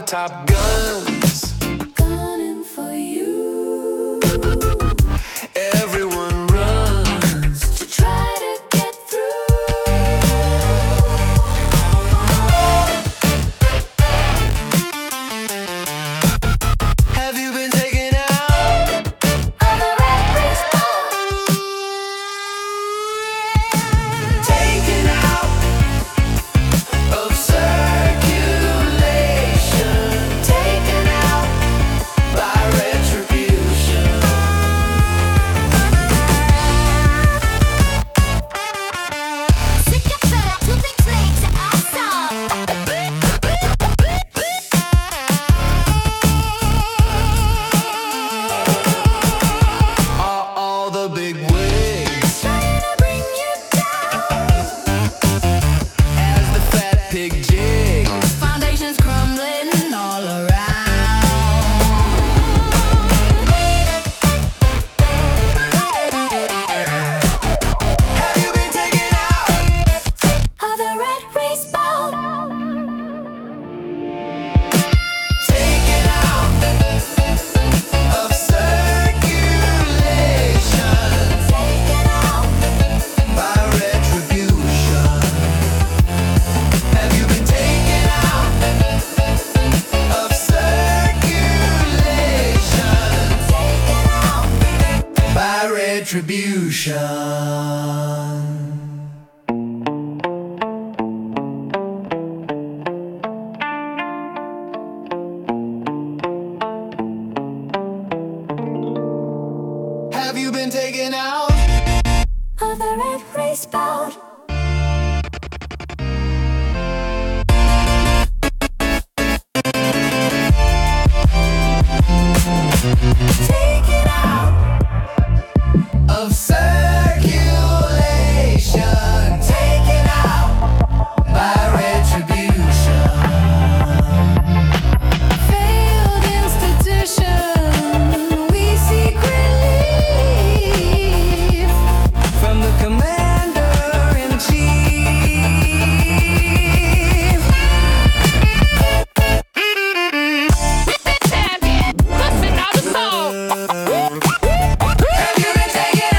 top guns, gunning for you. everyone runs To try to get through. Have you been taken out? On the red race bar. Taken out of circulation, Taken out. by retribution. Sick of that, to be played to Are all the big wigs trying to bring you down. as the fat pig jigs? Foundations crumbling all around. Have you been taken out? Of the red race bout. Taken out of circulation Taken out. by retribution. Have you been taken out of circulation Taken out. by retribution? Have you been taken out? Of the red race bout. Taken out. Of circulation, Taken out. by retribution. Failed institution. We seek relief From the commander-in-chief. champion. Busting out the soul. Have you been taken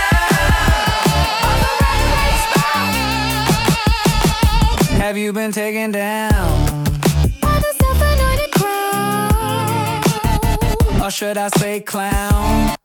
out? Have you been taken down? By the self-anointed crown. Or should I say clown?